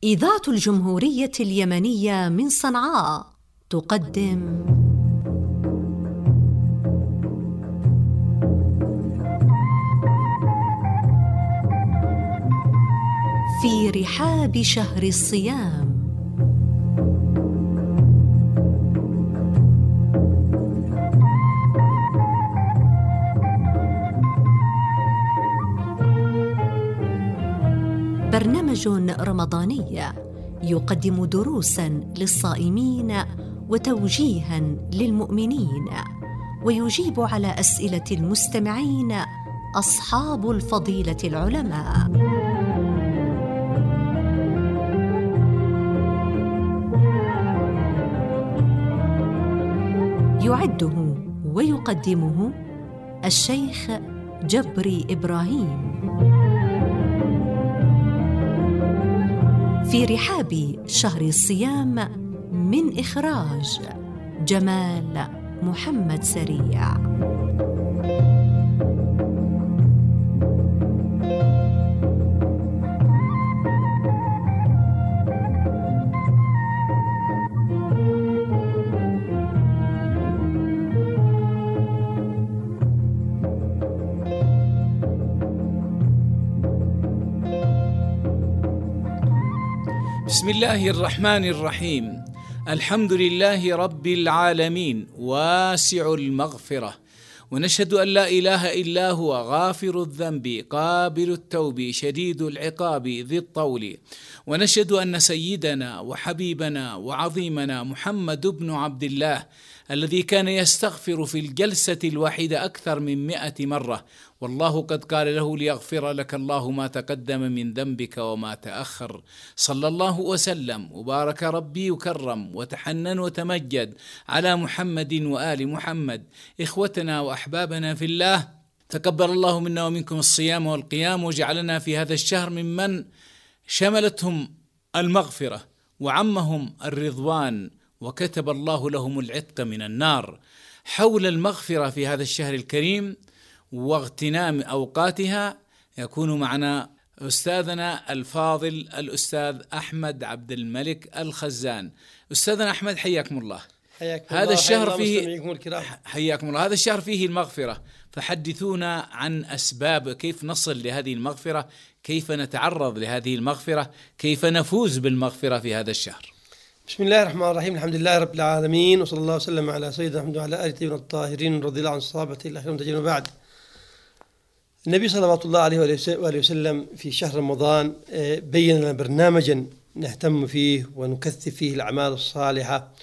إذاعة الجمهورية اليمنية من صنعاء تقدم في رحاب شهر الصيام. برنامج رمضاني يقدم دروساً للصائمين وتوجيهاً للمؤمنين، ويجيب على أسئلة المستمعين أصحاب الفضيلة العلماء. يعده ويقدمه الشيخ جبري إبراهيم. في رحاب شهر الصيام، من إخراج جمال محمد سريع. بسم الله الرحمن الرحيم. الحمد لله رب العالمين واسع المغفرة، ونشهد أن لا إله إلا هو غافر الذنب قابل التوب شديد العقاب ذي الطول، ونشهد أن سيدنا وحبيبنا وعظيمنا محمد بن عبد الله الذي كان يستغفر في الجلسة الواحدة أكثر من 100 مرة، والله قد قال له ليغفر لك الله ما تقدم من ذنبك وما تأخر. صلى الله وسلم وبارك ربي وكرم وتحنن وتمجد على محمد وآل محمد. إخوتنا وأحبابنا في الله، تقبل الله منا ومنكم الصيام والقيام، وجعلنا في هذا الشهر ممن شملتهم المغفرة وعمهم الرضوان، وكتب الله لهم العتق من النار. حول المغفرة في هذا الشهر الكريم واغتنام أوقاتها يكون معنا أستاذنا الفاضل الأستاذ أحمد عبد الملك الخزان. أستاذنا أحمد، حياكم الله. هذا الشهر فيه حياكم الله. هذا الشهر فيه المغفرة، فحدثونا عن أسباب كيف نصل لهذه المغفرة، كيف نتعرض لهذه المغفرة، كيف نفوز بالمغفرة في هذا الشهر. بسم الله الرحمن الرحيم. الحمد لله رب العالمين، وصلى الله وسلم على سيدنا محمد وعلى آله الطاهرين رضي الله عن الصحابة الأخيار المتجرين. بعد، النبي صلى الله عليه وآله وسلم في شهر رمضان بين لنا برنامجا نهتم فيه ونكثف فيه الأعمال الصالحة.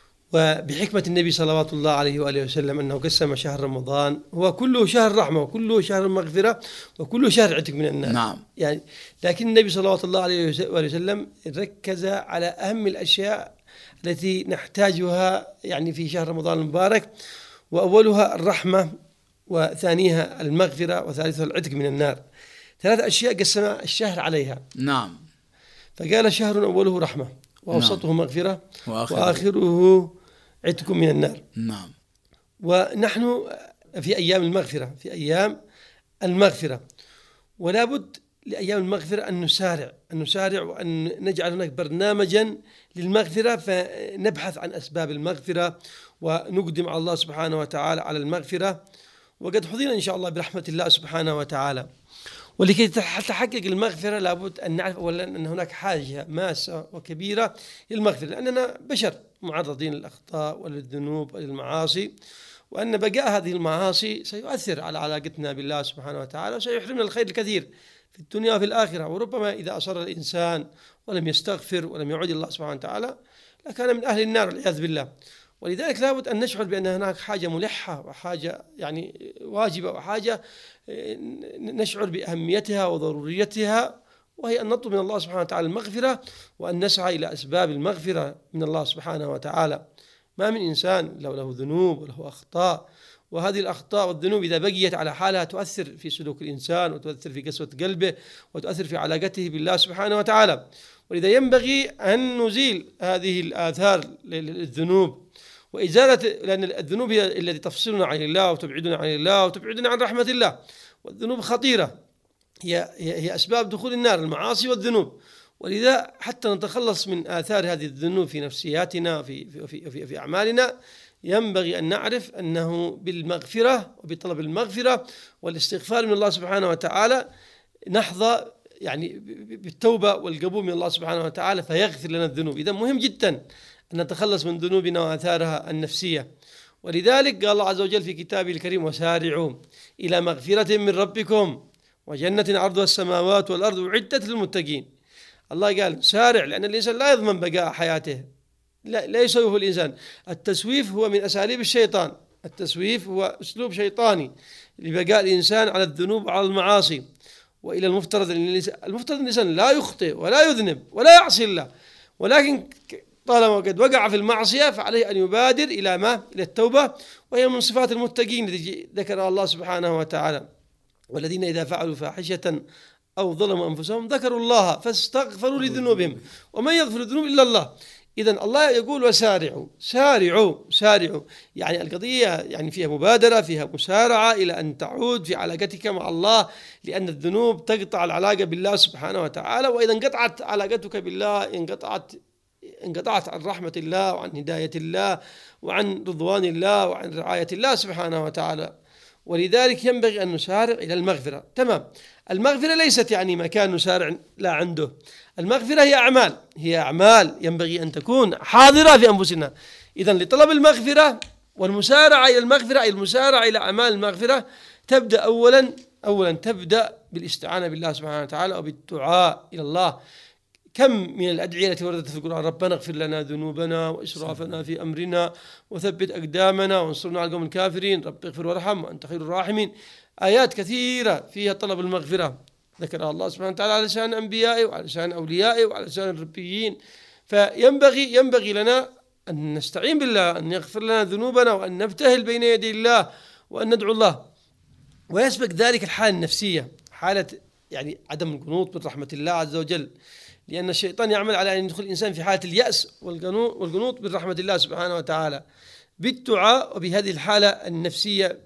وبحكمة النبي صلى الله عليه وآله وسلم أنه قسم شهر رمضان هو كله شهر رحمة وكله شهر مغفرة وكله شهر عتق من النار. نعم. يعني لكن النبي صلى الله عليه وآله وسلم ركز على أهم الأشياء التي نحتاجها يعني في شهر رمضان المبارك، وأولها الرحمة، وثانيها المغفرة، وثالثها العتق من النار. 3 أشياء قسم الشهر عليها. نعم. فقال شهر أوله رحمة، وأوسطه نعم. مغفرة، وآخره عتق من النار. نعم. ونحن في أيام المغفرة، في أيام المغفرة، ولا بد لأيام المغفرة أن نسارع وأن نجعل هناك برنامجا للمغفرة، فنبحث عن أسباب المغفرة ونقدم على الله سبحانه وتعالى على المغفرة، وقد حظينا إن شاء الله برحمة الله سبحانه وتعالى. ولكي تحقق المغفرة لابد أن نعرف أولا أن هناك حاجة ماسة وكبيرة للمغفرة، لأننا بشر معرضين للأخطاء وللذنوب وللمعاصي، وأن بقاء هذه المعاصي سيؤثر على علاقتنا بالله سبحانه وتعالى، وسيحرمنا الخير الكثير في الدنيا وفي الآخرة. وربما إذا أصر الإنسان ولم يستغفر ولم يعود الله سبحانه وتعالى لكان من أهل النار والعياذ بالله. ولذلك لابد أن نشعر بأن هناك حاجة ملحة وحاجة يعني واجبة وحاجة نشعر بأهميتها وضروريتها، وهي أن نطلب من الله سبحانه وتعالى المغفرة، وأن نسعى إلى أسباب المغفرة من الله سبحانه وتعالى. ما من إنسان له ذنوب وله أخطاء، وهذه الأخطاء والذنوب إذا بقيت على حالها تؤثر في سلوك الإنسان، وتؤثر في قسوة قلبه، وتؤثر في علاقته بالله سبحانه وتعالى. ولذا ينبغي أن نزيل هذه الآثار للذنوب وإزالة، لأن الذنوب هي التي تفصلنا عن الله وتبعدنا عن الله وتبعدنا عن رحمة الله. والذنوب خطيرة، هي أسباب دخول النار، المعاصي والذنوب. ولذا حتى نتخلص من آثار هذه الذنوب في نفسياتنا في أعمالنا ينبغي أن نعرف أنه بالمغفرة وبطلب المغفرة والاستغفار من الله سبحانه وتعالى نحظى يعني بالتوبة والقبول من الله سبحانه وتعالى فيغفر لنا الذنوب. إذا مهم جدا أن نتخلص من ذنوبنا وآثارها النفسية. ولذلك قال الله عز وجل في كتابه الكريم: وسارعوا إلى مغفرة من ربكم وجنة عرضها السماوات والأرض أعدت للمتقين. الله قال سارع لأن الإنسان لا يضمن بقاء حياته، لا يسوف الإنسان. التسويف هو من أساليب الشيطان، التسويف هو أسلوب شيطاني لبقاء الإنسان على الذنوب وعلى المعاصي. وإلى المفترض الإنسان لا يخطئ ولا يذنب ولا يعصي الله، ولكن طالما قد وقع في المعصية فعليه أن يبادر إلى التوبة، وهي من صفات المتقين التي ذكرها الله سبحانه وتعالى: والذين إذا فعلوا فاحشة أو ظلموا أنفسهم ذكروا الله فاستغفروا لذنوبهم ومن يغفر الذنوب إلا الله. إذن الله يقول: وسارعوا، سارعوا، يعني القضية يعني فيها مبادرة، فيها مسارعة إلى أن تعود في علاقتك مع الله، لأن الذنوب تقطع العلاقة بالله سبحانه وتعالى، وإذا انقطعت علاقتك بالله انقطعت عن رحمة الله وعن هداية الله وعن رضوان الله وعن رعاية الله سبحانه وتعالى. ولذلك ينبغي أن نسارع إلى المغفرة. تمام، المغفرة ليست يعني مكان نسارع لا عنده، المغفرة هي أعمال ينبغي أن تكون حاضرة في أنفسنا. إذن لطلب المغفرة والمسارعة إلى المغفرة، أي المسارعة إلى أعمال المغفرة، تبدأ أولا تبدأ بالاستعانة بالله سبحانه وتعالى وبالدعاء إلى الله. كم من الأدعية التي وردت في القرآن: ربنا اغفر لنا ذنوبنا وإسرافنا في أمرنا وثبت أقدامنا وانصرنا على القوم الكافرين، رب اغفر وارحم وأنت خير الراحمين. آيات كثيرة فيها طلب المغفرة ذكرها الله سبحانه وتعالى على لسان أنبيائه وعلى لسان أوليائه وعلى لسان الربيين. فينبغي لنا أن نستعين بالله أن يغفر لنا ذنوبنا وأن نبتهل بين يدي الله وأن ندعو الله. ويسبق ذلك الحالة النفسية، حالة يعني عدم القنوط من رحمة الله عز وجل، لأن الشيطان يعمل على أن يدخل الإنسان في حالة اليأس والقنوط من رحمة الله سبحانه وتعالى. بالدعاء وبهذه الحالة النفسية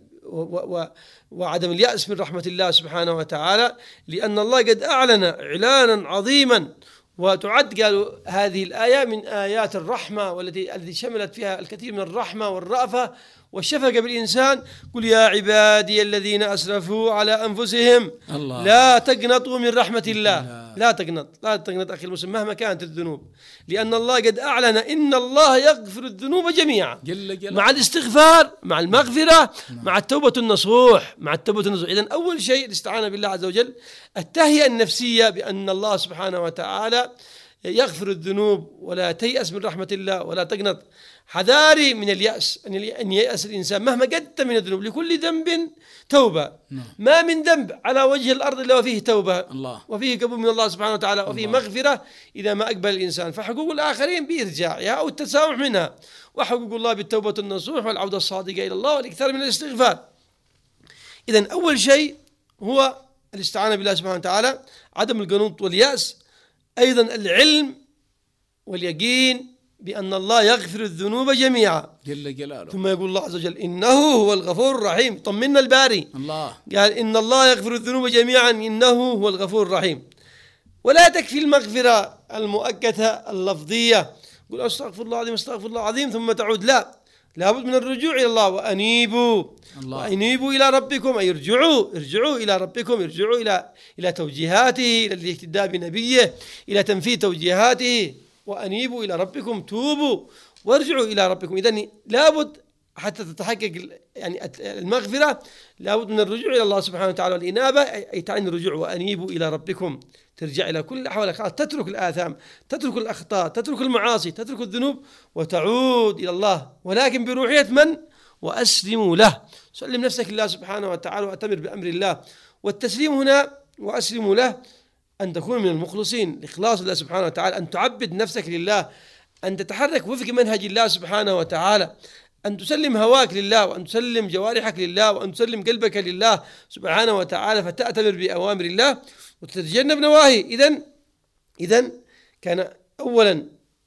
وعدم اليأس من رحمة الله سبحانه وتعالى، لأن الله قد أعلن إعلانا عظيما، وتعد قالوا هذه الآية من آيات الرحمة والتي شملت فيها الكثير من الرحمة والرأفة والشفقة بالإنسان. قل يا عبادي الذين أسرفوا على أنفسهم لا تقنطوا من رحمة الله. لا تقنط أخي المسلم مهما كانت الذنوب، لأن الله قد أعلن إن الله يغفر الذنوب جميعا مع الاستغفار، مع المغفرة، مع التوبة النصوح. إذن أول شيء الاستعانة بالله عز وجل، التهيئة النفسية بأن الله سبحانه وتعالى يغفر الذنوب، ولا تيأس من رحمة الله ولا تقنط. حذاري من اليأس، أن ييأس الإنسان مهما قدم من الذنوب. لكل ذنب توبة، ما من ذنب على وجه الأرض إلا وفيه توبة وفيه قبول من الله سبحانه وتعالى وفيه مغفرة إذا ما أقبل الإنسان. فحقوق الآخرين بإرجاعها أو التسامح منها، وحقوق الله بالتوبة النصوح والعودة الصادقة إلى الله والإكثار من الاستغفار. إذن أول شيء هو الاستعانة بالله سبحانه وتعالى، عدم القنوط واليأس، أيضا العلم واليقين بأن الله يغفر الذنوب جميعا جل جلاله. ثم يقول الله عز وجل إنه هو الغفور الرحيم. طمنا الباري، الله قال إن الله يغفر الذنوب جميعا إنه هو الغفور الرحيم. ولا تكفي المغفرة المؤكدة اللفظية، قل أستغفر الله العظيم أستغفر الله العظيم ثم تعود، لا، لابد من الرجوع إلى الله. وأنيبوا إلى ربكم، أي ارجعوا إلى ربكم، ارجعوا إلى توجيهاته، إلى الاهتداء بنبيه، إلى تنفيذ توجيهاته. وأنيبوا إلى ربكم، توبوا وارجعوا إلى ربكم. إذن لابد حتى تتحقق يعني المغفرة لابد من الرجوع إلى الله سبحانه وتعالى، والإنابة أي تعني الرجوع. وأنيبوا إلى ربكم، ترجع إلى كل أحوالك، تترك الآثام، تترك الأخطاء، تترك المعاصي، تترك الذنوب، وتعود إلى الله، ولكن بروحية من؟ وأسلموا له. سلم نفسك لله سبحانه وتعالى وأتمر بأمر الله. والتسليم هنا وأسلموا له أن تكون من المخلصين، الإخلاص لله سبحانه وتعالى، أن تعبد نفسك لله، أن تتحرك وفق منهج الله سبحانه وتعالى، أن تسلم هواك لله، وأن تسلم جوارحك لله، وأن تسلم قلبك لله سبحانه وتعالى، فتأتمر بأوامر الله وتتجنب نواهي. إذن كان أولا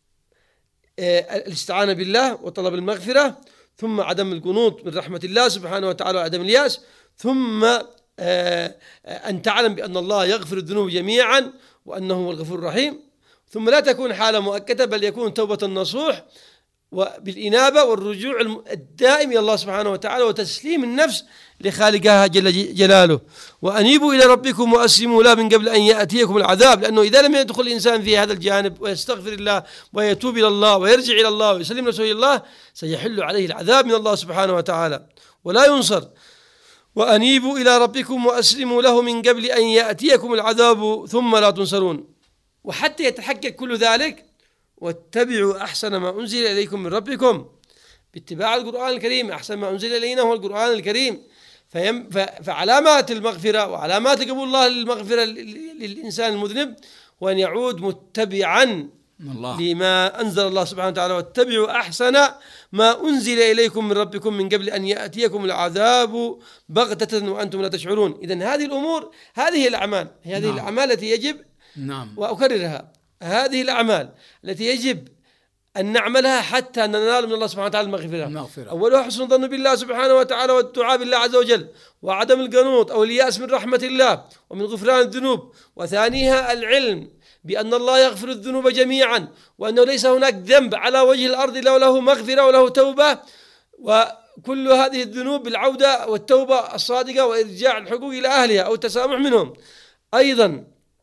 الاستعانة بالله وطلب المغفرة، ثم عدم القنوط من رحمة الله سبحانه وتعالى وعدم الياس، ثم أن تعلم بأن الله يغفر الذنوب جميعا وأنه هو الغفور الرحيم. ثم لا تكون حالة مؤقتة، بل يكون توبة نصوح وبالإنابة والرجوع الدائم إلى الله سبحانه وتعالى وتسليم النفس لخالقها جل جلاله. وأنيبوا إلى ربكم وأسلموا له من قبل أن يأتيكم العذاب، لأنه إذا لم يدخل الإنسان في هذا الجانب ويستغفر الله ويتوب إلى الله ويرجع إلى الله ويسلم نفسه إلى الله سيحل عليه العذاب من الله سبحانه وتعالى ولا ينصر. وأنيبوا إلى ربكم وأسلموا له من قبل أن يأتيكم العذاب ثم لا تنصرون. وحتى يتحقق كل ذلك واتبعوا أحسن ما أنزل إليكم من ربكم، باتباع القرآن الكريم. أحسن ما أنزل إلينا هو القرآن الكريم. فعلامات المغفرة وعلامات قبول الله للمغفرة للإنسان المذنب وأن يعود متبعا لما أنزل الله سبحانه وتعالى. واتبعوا أحسن ما أنزل إليكم من ربكم من قبل أن يأتيكم العذاب بغتة وأنتم لا تشعرون. إذن هذه الأمور، هذه الأعمال، هذه الأعمال التي يجب وأكررها، هذه الأعمال التي يجب أن نعملها حتى ننال من الله سبحانه وتعالى المغفرة. أولها حسن الظن بالله سبحانه وتعالى والدعاء بالله عز وجل وعدم القنوط أو اليأس من رحمة الله ومن غفران الذنوب. وثانيها العلم بأن الله يغفر الذنوب جميعا وأنه ليس هناك ذنب على وجه الأرض إلا وله مغفرة وله توبة، وكل هذه الذنوب بالعودة والتوبة الصادقة وإرجاع الحقوق إلى أهلها أو التسامح منهم. أيضا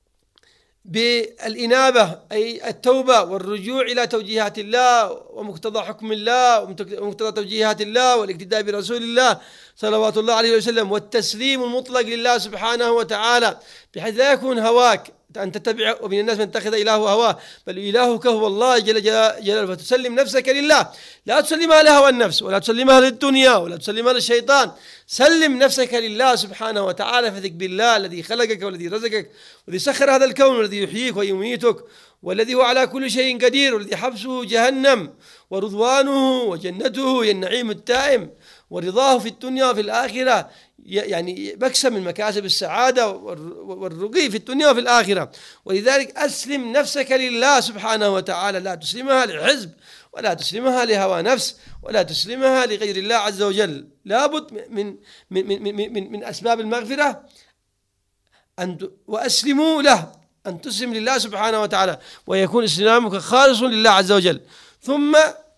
بالإنابة أي التوبة والرجوع إلى توجيهات الله ومقتضى حكم الله ومقتضى توجيهات الله والاقتداء برسول الله صلوات الله عليه وسلم، والتسليم المطلق لله سبحانه وتعالى بحيث لا يكون هواك أن تتبع ومن الناس من اتخذ إله هواه بل إلهك هو الله جل جلاله. فتسلم نفسك لله، لا تسلمها لهوى النفس ولا تسلمها للدنيا ولا تسلمها للشيطان. سلم نفسك لله سبحانه وتعالى، فثق بالله الذي خلقك والذي رزقك والذي سخر هذا الكون والذي يحييك ويميتك والذي هو على كل شيء قدير والذي حبسه جهنم ورضوانه وجنته هي النعيم التائم ورضاه في الدنيا وفي الآخرة، يعني مكسب من مكاسب السعادة والرقي في الدنيا وفي الآخرة. ولذلك أسلم نفسك لله سبحانه وتعالى، لا تسلمها للحزب ولا تسلمها لهوى نفس ولا تسلمها لغير الله عز وجل. لابد من أسباب المغفرة وأسلموا له، أن تسلم لله سبحانه وتعالى ويكون إسلامك خالص لله عز وجل. ثم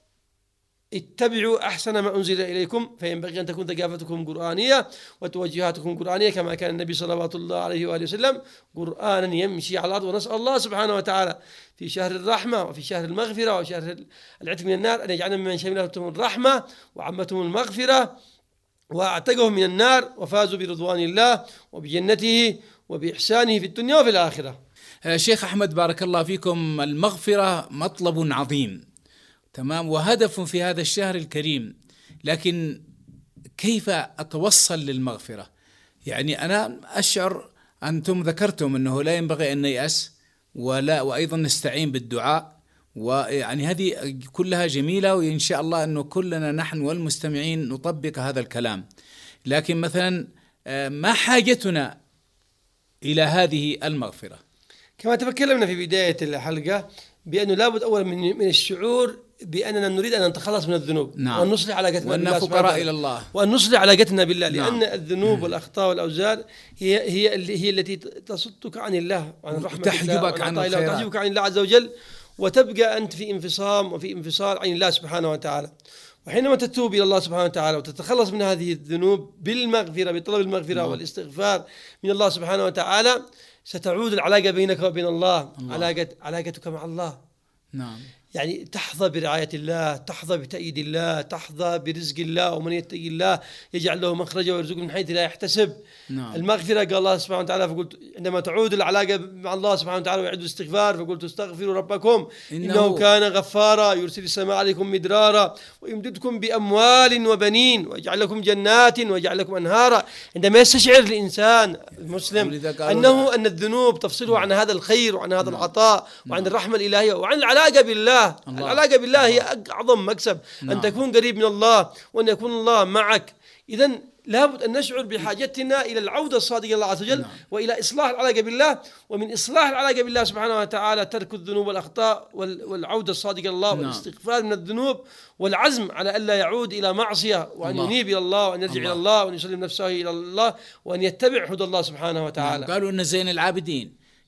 اتبعوا أحسن ما أنزل إليكم، فينبغي أن تكون ثقافتكم قرآنية وتوجهاتكم قرآنية كما كان النبي صلوات الله عليه وآله وسلم قرآنا يمشي على الأرض. ونسأل الله سبحانه وتعالى في شهر الرحمة وفي شهر المغفرة وشهر العتق من النار أن يجعلنا ممن شملتهم الرحمة وعمتهم المغفرة واعتقهم من النار وفازوا برضوان الله وبجنته وبإحسانه في الدنيا وفي الآخرة. شيخ أحمد بارك الله فيكم، المغفرة مطلب عظيم تمام وهدف في هذا الشهر الكريم، لكن كيف أتوصل للمغفرة؟ يعني أنا أشعر أنتم ذكرتم أنه لا ينبغي أن نيأس وأيضا نستعين بالدعاء، ويعني هذه كلها جميلة وإن شاء الله أنه كلنا نحن والمستمعين نطبق هذا الكلام. لكن مثلا ما حاجتنا إلى هذه المغفرة؟ كما تكلمنا في بداية الحلقة بأنه لابد أولا من الشعور بأننا نريد أن نتخلص من الذنوب. نعم. وأن نصلح علاقتنا بالله فقراء إلى الله، وأن نصلح علاقتنا بالله، نعم. لأن الذنوب والأخطاء والأوزار هي التي تصدك عن الله وعن رحمة الله وتحجبك عن الخيرات، وتحجبك عن الله عز وجل، وتبقى أنت في انفصام وفي انفصال عن الله سبحانه وتعالى. وحينما تتوب إلى الله سبحانه وتعالى وتتخلص من هذه الذنوب بالمغفرة بطلب المغفرة نعم. والاستغفار من الله سبحانه وتعالى ستعود العلاقة بينك وبين الله. علاقتك مع الله، نعم، يعني تحظى برعاية الله، تحظى بتأييد الله، تحظى برزق الله، ومن يتقي الله يجعل له مخرجا ويرزقه من حيث لا يحتسب. نعم. المغفرة قال الله سبحانه وتعالى، فقلت عندما تعود العلاقة مع الله سبحانه وتعالى ويعد الاستغفار فقلت استغفروا ربكم إنه كان غفارا يرسل السماء عليكم مدرارا ويمددكم بأموال وبنين ويجعل لكم جنات ويجعل لكم أنهارا. عندما يستشعر الإنسان المسلم أن الذنوب تفصله عن هذا الخير وعن هذا العطاء وعن الرحمة الإلهية وعن العلاقة بالله. العلاقة بالله هي أعظم مكسب، أن تكون قريب من الله وأن يكون الله معك. إذن لابد أن نشعر بحاجتنا إلى العودة الصادقة لله عز وجل، وإلى إصلاح العلاقة بالله، ومن إصلاح العلاقة بالله سبحانه وتعالى ترك الذنوب والأخطاء والعودة الصادقة لله والاستغفار من الذنوب والعزم على ألا يعود إلى معصية، وأن ينيب إلى الله وأن يرجع إلى الله وأن يسلم نفسه إلى الله وأن يتبع هدى الله سبحانه وتعالى. قالوا أن زين العابدين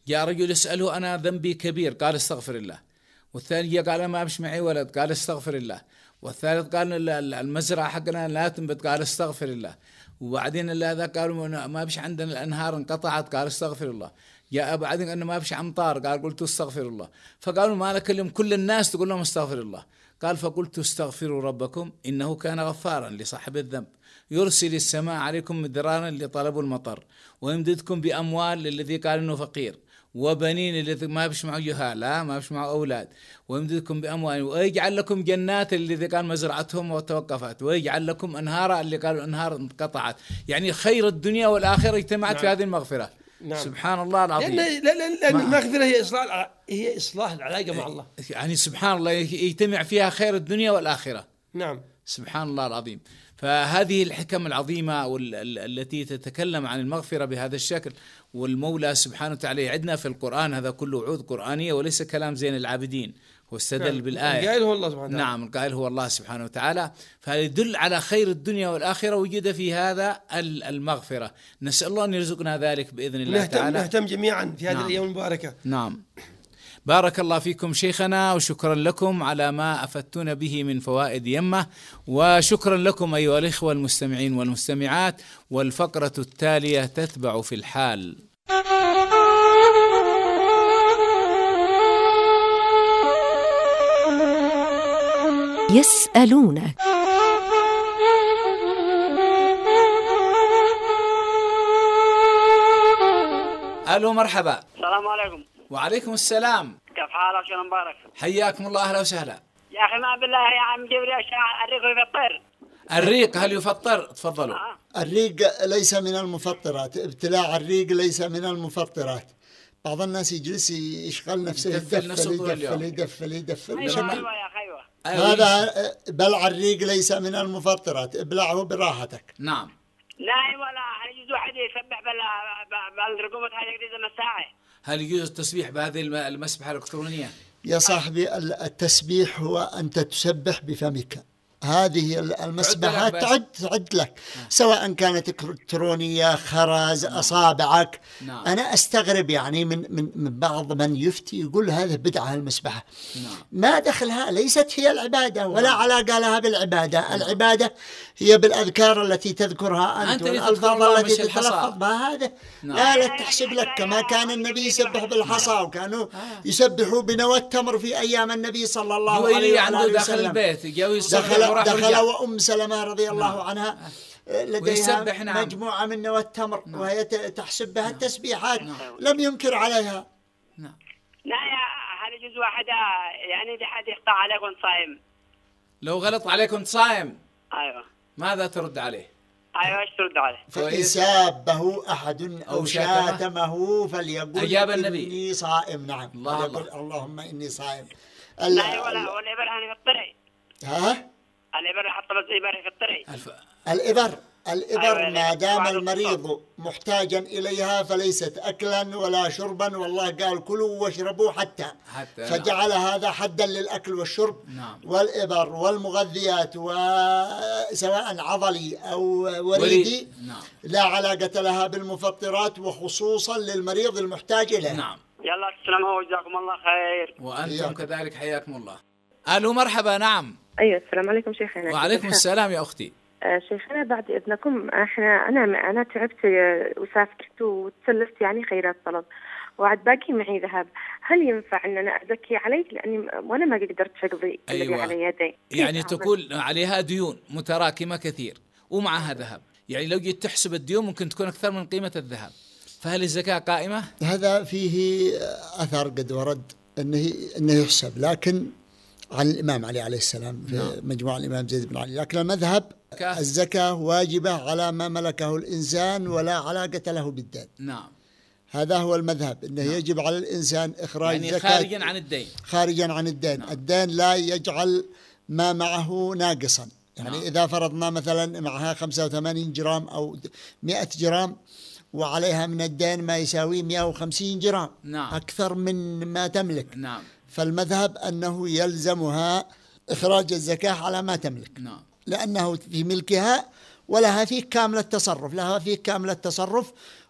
جاء رجل يسأله أنا ذنبي كبير، قال استغفر الله. والثاني قال أنا ما بش معي ولد، قال استغفر الله. والثالث قال المزرعة حقنا لا تنبت، قال استغفر الله. وبعدين هذا قالوا ما بش عندنا الأنهار انقطعت، قال استغفر الله. جاء بعدين أنه ما بش أمطار، قال قلت استغفر الله. فقالوا ما لك اليوم كل الناس تقول لهم استغفر الله. قال فقلت استغفروا ربكم إنه كان غفارا لصاحب الذنب يرسل السماء عليكم مدرارا لطلب المطر ويمددكم بأموال للذي قال إنه فقير وبنين الذي ما بش معه جهالة ما بش معه أولاد، ويمددكم بأموال ويجعل لكم جنات الذي قال مزرعتهم وتوقفت، ويجعل لكم أنهارا اللي قالوا الأنهار انقطعت. يعني خير الدنيا والآخرة اجتمعت في هذه المغفرة. نعم. سبحان الله العظيم. لأن المغفرة هي إصلاح العلاقة مع الله. يعني سبحان الله يجتمع فيها خير الدنيا والآخرة. نعم. سبحان الله العظيم. فهذه الحكم العظيمة التي تتكلم عن المغفرة بهذا الشكل، والمولى سبحانه وتعالى يعدنا في القرآن هذا كله وعود قرآنية وليس كلام زين العابدين. هو استدل نعم. بالآية. القائل هو الله سبحانه وتعالى. نعم القائل هو الله سبحانه وتعالى. فهذا يدل على خير الدنيا والآخرة وجد في هذا المغفرة. نسأل الله أن يرزقنا ذلك بإذن الله تعالى. نهتم جميعا في هذه الأيام المباركة. نعم. بارك الله فيكم شيخنا، وشكرا لكم على ما أفدتنا به من فوائد يمه، وشكرا لكم أيها الإخوة المستمعين والمستمعات. والفقرة التالية تتبع في الحال. يسألونك. ألو مرحبا. السلام عليكم. وعليكم السلام. كيف حالك يا مبارك؟ حياكم الله، أهلا وسهلا. يا أخي ما بالله يا عم جبريل الريق يفطر. الريق هل يفطر؟ تفضلوا. الريق ليس من المفطرات، ابتلاع الريق ليس من المفطرات. بعض الناس يجلس يشغل نفسه يدفل أيوة يا أخي أيوة. هذا بلع الريق ليس من المفطرات، ابلعه براحتك. نعم. لا ولا يجوز واحد يسبح بالرقوبة هذه جديدة مساعي. هل يجوز التسبيح بهذه المسبحة الإلكترونية؟ يا صاحبي التسبيح هو أنت تسبح بفمك. هذه المسبحات تعد لك سواء كانت إلكترونية خرز أصابعك. أنا أستغرب يعني من بعض من يفتي يقول هذا بدعة المسبحة. ما دخلها، ليست هي العبادة ولا علاقة لها بالعبادة. العبادة هي بالأذكار التي تذكرها أنت والألفاظ التي تتلفظ بها. هذا لا تحسب لك كما كان النبي يسبح بالحصى، وكانوا يسبحوا بنوى التمر في أيام النبي صلى الله عليه وسلم. دخل وأم سلمة رضي الله عنها لديها مجموعة من نوى التمر وهي تحسب بها التسبيحات. لم ينكر عليها. لا يا هل يجوز واحد يعني بحد يقطع عليك وانت صايم؟ لو غلط عليك وانت صايم أيوة ماذا ترد عليه؟ أيوة ايش ترد عليه؟ فإن سابه أحد أو شاتمه فليقل أجاب النبي إني صائم. نعم الله اللهم إني صائم. لا ولا الإبر هني في الطريق. ها؟ الإبر حط الإبر في الإبر الطريق. ما دام المريض محتاجا إليها فليست أكلا ولا شربا، والله قال كلوا واشربوا حتى فجعل هذا حدا للأكل والشرب. والإبر والمغذيات وسواء عضلي أو وريدي لا علاقة لها بالمفطرات، وخصوصا للمريض المحتاج إليها. يلا السلام وجزاكم الله خير. وأنتم كذلك حياكم الله. ألو مرحبا. نعم. أيوة السلام عليكم شيخنا. وعليكم السلام يا أختي. شيخنا بعد إذنكم أنا تعبت وسافرت وتسلفت يعني خيرات طلب وعد باقي معي ذهب، هل ينفع أن أنا أزكي عليه لأني وأنا ما قدرت أقضي الذي على يدي؟ يعني تكون عليها ديون متراكمة كثير ومعها ذهب، يعني لو جيت تحسب الديون ممكن تكون أكثر من قيمة الذهب، فهل الزكاة قائمة؟ هذا فيه أثر قد ورد أنه يحسب، لكن عن الإمام علي عليه السلام في مجموع الإمام زيد بن علي. لكن المذهب الزكاة واجبة على ما ملكه الإنسان ولا علاقة له بالدين. نعم. هذا هو المذهب، أنه يجب على الإنسان إخراج يعني زكاة خارجا عن الدين. خارجا عن الدين. نعم. الدين لا يجعل ما معه ناقصا. يعني إذا فرضنا مثلا معها 85 جرام أو 100 جرام وعليها من الدين ما يساوي 150 جرام. نعم. أكثر من ما تملك. نعم. فالمذهب أنه يلزمها إخراج الزكاة على ما تملك. نعم. لأنه في ملكها ولها فيه كامل التصرف، لها فيه كامل التصرف،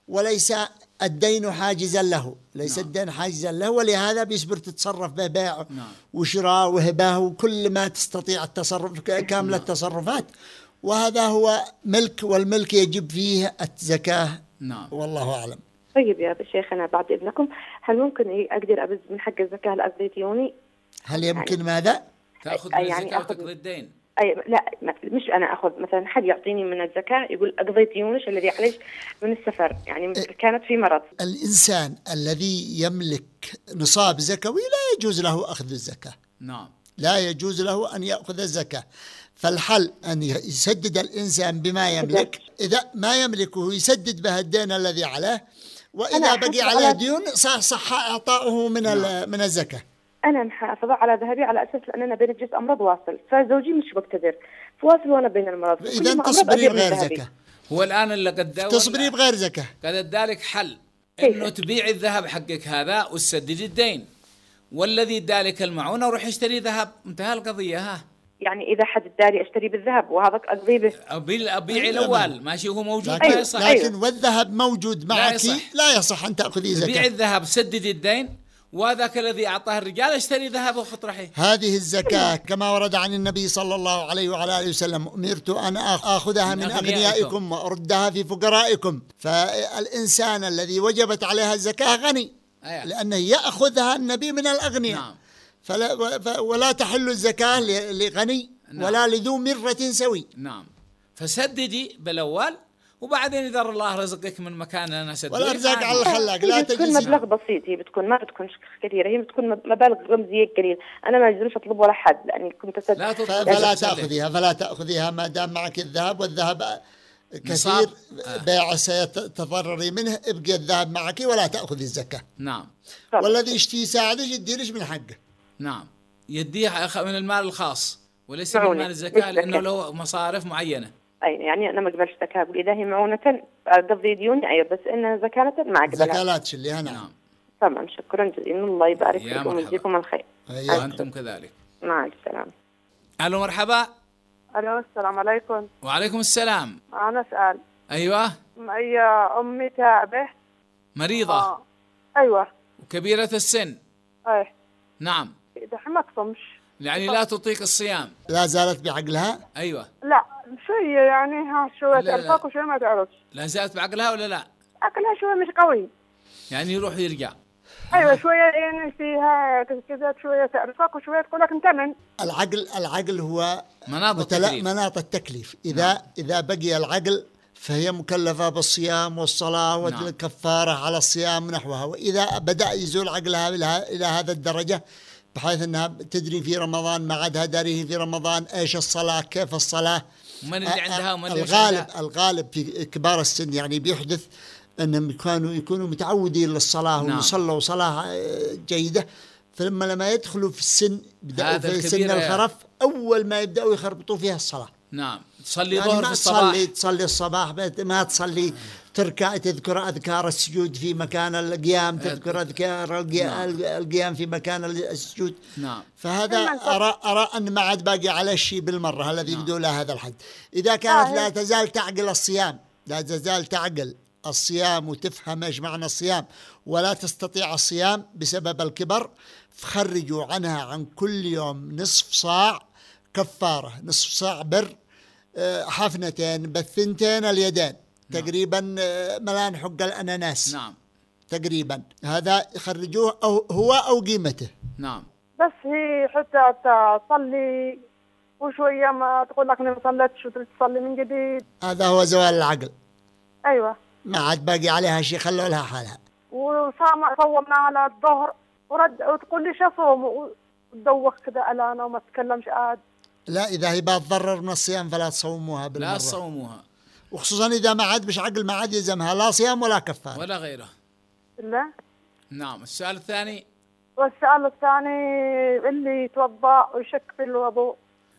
وليس الدين حاجزا له، ليس الدين حاجزا له، ولهذا بيصبر تتصرف به بيع وشراء وهبه وكل ما تستطيع التصرف كامل التصرفات، وهذا هو ملك، والملك يجب فيه الزكاة. والله أعلم. طيب يا شيخ، أنا بعد إذنكم هل ممكن أقدر أبز من حق الزكاة لأقضي ديوني؟ هل يمكن يعني ماذا؟ تأخذ من الزكاة وتقضي الدين؟ لا، مش أنا أخذ مثلا حد يعطيني من الزكاة يقول أقضي ديونش الذي عليش من السفر، يعني كانت في مرض. الإنسان الذي يملك نصاب زكوي لا يجوز له أخذ الزكاة. لا يجوز له أن يأخذ الزكاة. فالحل أن يسدد الإنسان بما يملك، إذا ما يملكه يسدد به الدين الذي عليه، وإذا بقي عليه ديون صح إعطاؤه من الزكاة. أنا محافظة على ذهبي على أساس لأن أنا بين الجزء أمراض واصل، فزوجي مش بقتدر فواصل وأنا بين المرض. إذا تصبري بغير زكاة. هو الآن اللي قد تصبري بغير زكاة. قد ادالك حل إنه تبيع الذهب حقك هذا وتسدد الدين، والذي ادالك المعونة وروح يشتري ذهب، انتهى القضية. يعني إذا حد اداري أشتري بالذهب وهذا أقضي به. أبيع الأول ماشي، هو موجود لكن لا يصح. لكن والذهب موجود معك لا يصح أن تأخذي زكاة. تبيع الذهب سدد الدين، وذاك الذي أعطاه الرجال اشتري ذهب وخطرحي. هذه الزكاة كما ورد عن النبي صلى الله عليه وعلى آله وسلم: أمرت أن آخذها من أغنيائكم وأردها في فقرائكم. فالإنسان الذي وجبت عليها الزكاة غني، لأنه يأخذها النبي من الأغنياء. ولا تحل الزكاة لغني ولا لذو مرة سوي. فسددي بالأول، وبعدين إذا الله رزقك من مكان أنا سدد. والأرزاق على الخلاق لا تجزي. بتكون مبلغ بسيط، هي بتكون ما بتكون كثيرة، هي بتكون مبالغ رمزية قليل. أنا ما أجزمش أطلب ولا حد لأني كنت فلا تأخذيها ما دام معك الذهب، والذهب كثير بيع سيتضرري منه. ابقي الذهب معك ولا تأخذي الزكاة. والذي يشتي يساعدك يديرش من حقه. يديه من المال الخاص وليس من مال الزكاة، لأنه له مصارف معينة. يعني أنا ما أقبلش زكاة، أقول إذا هي معونة قضي ديوني، أيوة، بس إن زكاة ما أقبلها. زكاة لا تشليها. نعم. تمام، شكرا جزيلا، الله يبارك فيكم ويجزيكم الخير. وأنتم كذلك. مع السلامة. ألو، مرحبا. ألو، السلام عليكم. وعليكم السلام. أنا أسأل. أيوة. هي أمي تعبة مريضة. أيوة. وكبيرة السن. أيه. نعم. دحين ما تصومش، يعني لا تطيق الصيام. لا زالت بعقلها؟ أيوة. لا شوية يعني، شوية تعرفك وشوية ما تعرفش. لا زالت بعقلها ولا لا؟ عقلها شوية مش قوي. يعني يروح ويرجع. أيوة شوية يعني فيها كذا، شوية تعرفك وشوية تقول لك انت من. العقل هو مناط التكليف. إذا بقي العقل فهي مكلفة بالصيام والصلاة والكفارة على الصيام نحوها. وإذا بدأ يزول عقلها إلى هذا الدرجة بحيث أنها تدري في رمضان ما عادها داريه في رمضان إيش الصلاة، كيف الصلاة، ومن اللي عندها ومن الغالب في كبار السن يعني بيحدث أنهم يكونوا متعودين للصلاة ويصلوا صلاة جيدة، فلما يدخلوا في السن بدأوا في سن الخرف أول ما يبدأوا يخربطوا فيها الصلاة. تصلي يعني ظهر في الصباح، تصلي الصباح ما تصلي تركع، تذكر أذكار السجود في مكان القيام، تذكر أذكار القيام في مكان السجود. فهذا أرى أن ما عاد باقي على الشيء بالمرة الذي يبدو له هذا الحد. إذا كانت لا تزال تعقل الصيام، لا تزال تعقل الصيام وتفهم إيش معنى الصيام ولا تستطيع الصيام بسبب الكبر، فخرجوا عنها عن كل يوم نصف صاع كفارة، نصف صاع بر، حفنتين بالثنتين اليدين، تقريبا ملان حق الأناناس. تقريبا هذا يخرجوه هو أو قيمته. بس هي حتى تصلي وشوية ما تقول لك ما صليتش وتصلي من جديد، هذا هو زوال العقل. أيوة، ما عاد باقي عليها شيء، خلوا لها حالها. صومنا على الظهر وتقول لي شو صوم وتدوخ كذا ألانا وما تتكلمش عاد. لا، إذا هي بتضرر من الصيام فلا تصوموها بالمرة. لا تصوموها، وخصوصا إذا ما عاد مش عقل، ما عاد يلزمها لا صيام ولا كفارة ولا غيره. لا. نعم. السؤال الثاني. والسؤال الثاني اللي يتوضأ ويشك في الوضوء.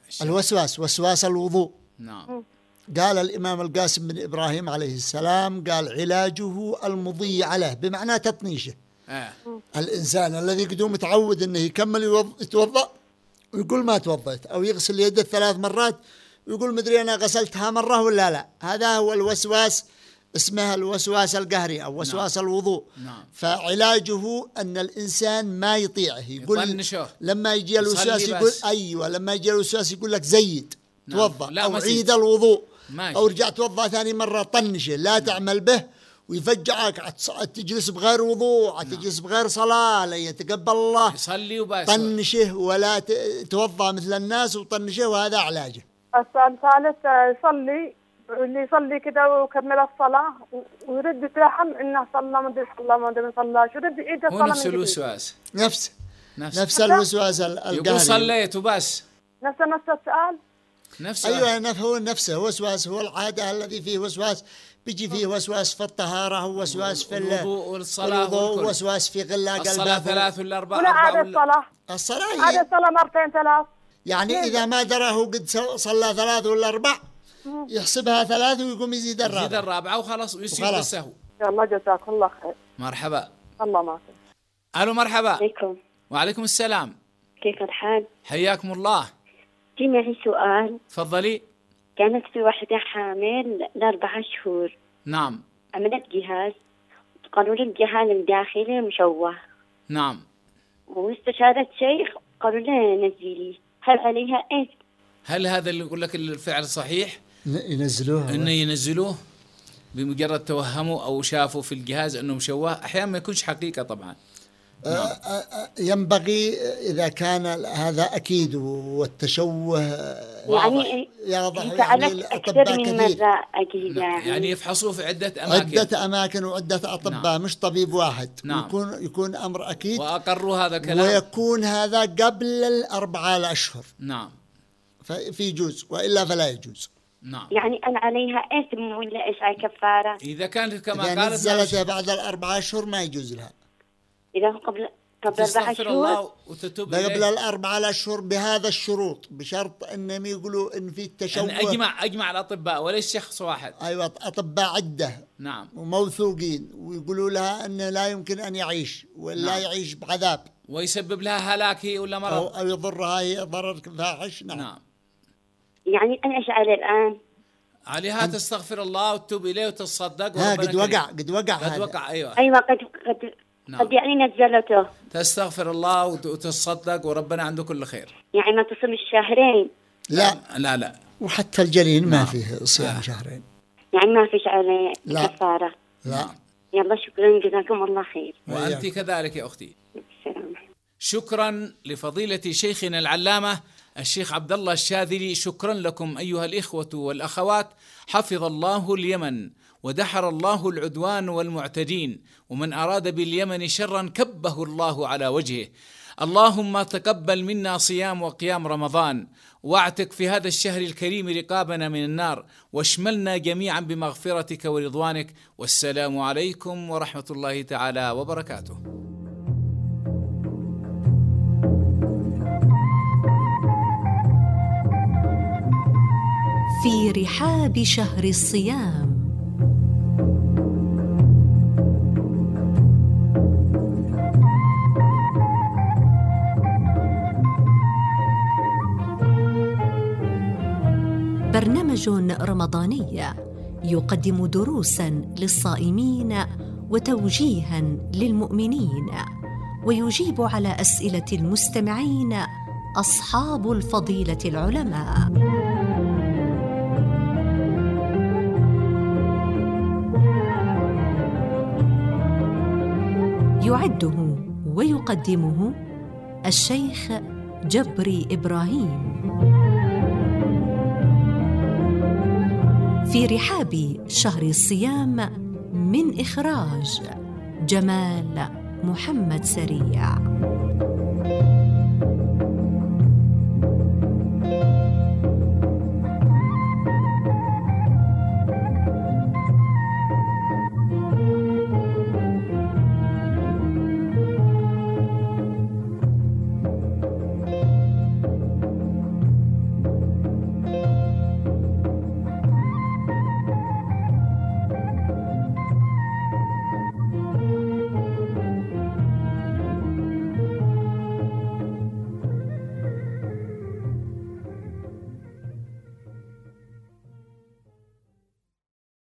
وسواس الوضوء. نعم. قال الإمام القاسم بن إبراهيم عليه السلام، قال علاجه المضي عليه، بمعنى تطنيشه. الإنسان الذي قدوم متعود أنه يكمل يتوضأ ويقول ما توضأت، أو يغسل يده 3 مرات ويقول مدري أنا غسلتها مرة ولا لا، هذا هو الوسواس اسمها الوسواس القهري أو وسواس الوضوء. فعلاجه أن الإنسان ما يطيعه، يقول لما يجي الوسواس يقول أيوة، لما يجي الوسواس يقول لك زيد توضأ أو عيد الوضوء أو رجع توضأ ثاني مرة، طنشه لا تعمل به ويفجعك، تجلس بغير وضوء، تجلس بغير صلاة، لا يتقبل الله، يصلي وبس، طنشه ولا توضأ مثل الناس وطنشه، وهذا علاجه. السؤال الثالث، يصلي اللي يصلي كده وكمل الصلاة ويرد يترحم إنه صلى ما أدري ما صلاش، يرد يعيد الصلاة. هو نفس الوسواس، نفس الوسواس القهري، يقول صليت وبس، نفس السؤال. أيوة هو نفسه وسواس، هو العادة الذي فيه وسواس، بيجي فيه وسواس في الطهارة ووسواس في الوضوء والصلاة ووسواس في غلاق الباب. الصلاة 3 ولا 4 ولا عادة الصلاة عادة الصلاة مرتين 3 يعني إذا ما دراه قد صلى 3 ولا 4 يحسبها 3 ويقوم يزيد الرابعة وخلاص ويسيب السهو. يلا جزاك الله خير. مرحبا. الله معك. ألو مرحبا. عليكم. وعليكم السلام. كيف الحال؟ حياكم الله. في معي سؤال. تفضلي. كانت في واحدة حامل ل4 شهور. نعم. عملت جهاز، قالوا لي الجهاز الداخلي مشوه. نعم. واستشارت شيخ قالوا لها نزلي، هل عليها إيه؟ هل هذا اللي يقول لك الفعل صحيح؟ ينزلوه، إنه ينزلوه بمجرد توهموا أو شافوا في الجهاز إنه مشوه، أحيانا ما يكونش حقيقة طبعا. ينبغي إذا كان هذا أكيد والتشوه يعني يعني أكثر من مرة أكيد يعني يفحصوا في عدة أماكن وعدة أطباء، مش طبيب واحد. يكون أمر أكيد، وأقروا هذا الكلام، ويكون هذا قبل 4 أشهر. نعم. في يجوز، وإلا فلا يجوز. نعم. يعني أنا عليها إثم ولا إيش على كفارة؟ إذا كانت كما قالت نزلتها بعد 4 أشهر ما يجوز لها. إذا قبل 4 شهور قبل 4 أشهر بهذا الشروط، بشرط أنهم يقولوا إن في التشوه. أجمع الأطباء وليس شخص واحد. أيوة أطباء عدة. نعم. وموثوقين، ويقولوا لها أن لا يمكن أن يعيش ولا يعيش بعذاب، ويسبب لها هلاك ولا مرض أو يضرها هي ضرر فاحش. نعم. يعني أنا إيش علي الآن؟ عليها تستغفر الله وتتوب إليه وتتصدق. قد وقع أيوة قد يعني نزلته. تستغفر الله وتتصدق وربنا عنده كل خير. يعني ما تصوم الشهرين؟ لا. وحتى الجنين ما فيه صيام شهرين. يعني ما فيش عليه كفارة؟ لا. يلا شكرا، جزاكم الله خير. وأنت كذلك يا أختي. السلام. شكرا لفضيلة شيخنا العلامة الشيخ عبد الله الشاذلي. شكرا لكم أيها الإخوة والأخوات. حفظ الله اليمن ودحر الله العدوان والمعتدين، ومن أراد باليمن شرا كبه الله على وجهه. اللهم تقبل منا صيام وقيام رمضان، واعتق في هذا الشهر الكريم رقابنا من النار، واشملنا جميعا بمغفرتك ورضوانك. والسلام عليكم ورحمة الله تعالى وبركاته. في رحاب شهر الصيام. برنامج رمضاني يقدم دروسا للصائمين وتوجيها للمؤمنين، ويجيب على أسئلة المستمعين أصحاب الفضيلة العلماء. يعده ويقدمه الشيخ جبري إبراهيم. في رحاب شهر الصيام، من إخراج جمال محمد سريع.